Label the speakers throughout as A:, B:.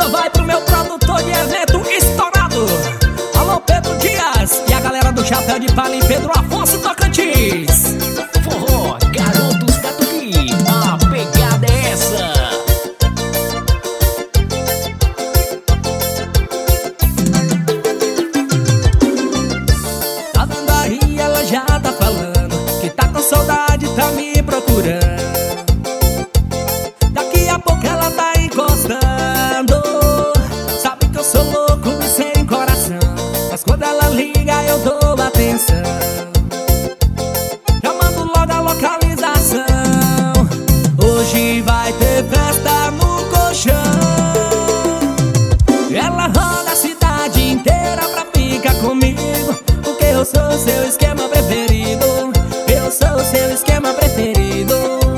A: Essa vai pro meu produtor de evento estourado. Alô, Pedro Dias e a galera do Chapéu de Palha e Pedro Afonso Tocantins.
B: Forró, garotos da Tupi, a pegada é essa.
A: Tá vendo aí, ela já tá falando que tá com saudade, tá me procurando. Daqui a pouco ela tá encostando. Sabe que eu sou louco e sem coração, mas quando ela liga eu dou atenção. Já mando logo a localização. Hoje vai ter festa no colchão. Ela roda a cidade inteira pra ficar comigo, porque eu sou seu esquema preferido. Eu sou seu esquema preferido.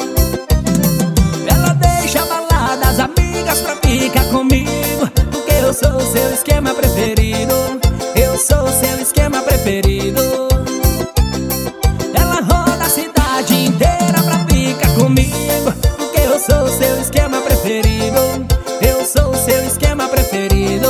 A: Ela deixa a balada, as amigas pra ficar comigo, porque eu sou seu esquema preferido. Eu sou seu esquema preferido. Ela roda a cidade inteira pra ficar comigo, porque eu sou seu esquema preferido. Eu sou seu esquema preferido.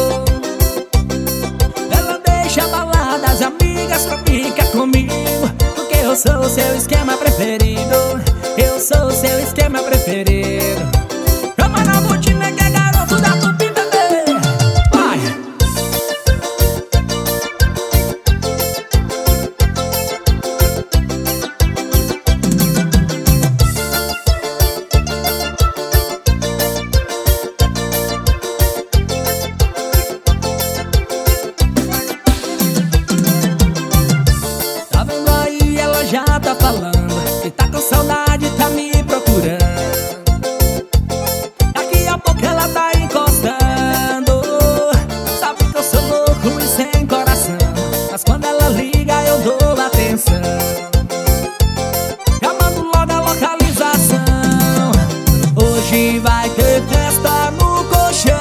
A: Ela deixa a balada, as amigas pra ficar comigo, porque eu sou seu esquema preferido. Eu sou seu esquema preferido. Chama na botina que é garoto da Tupi, bebê. Vai! Tá vendo aí, ela já tá falando que tá com saudade, tá me procurando. Daqui a pouco ela tá encostando. Sabe que eu sou louco e sem coração, mas quando ela liga eu dou atenção. Já mando logo a localização. Hoje vai ter festa no colchão.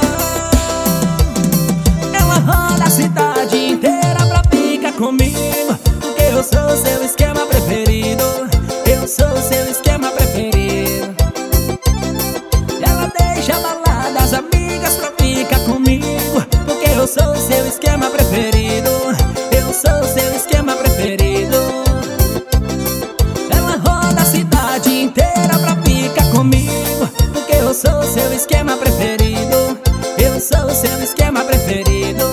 A: Ela roda a cidade inteira pra ficar comigo, porque eu sou seu esquema preferido. Eu sou seu esquema preferido. Ela deixa a balada, as amigas pra ficar comigo, porque eu sou seu esquema preferido. Eu sou seu esquema preferido. Ela roda a cidade inteira pra ficar comigo, porque eu sou seu esquema preferido. Eu sou seu esquema preferido.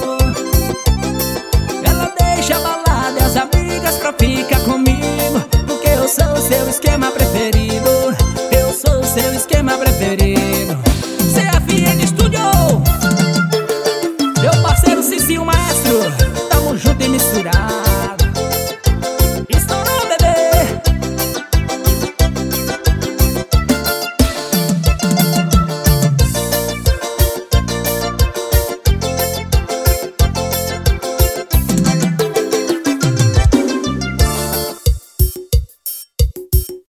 A: Ela deixa a balada e as amigas pra ficar comigo, porque eu sou seu esquema preferido. Eu sou seu esquema preferido.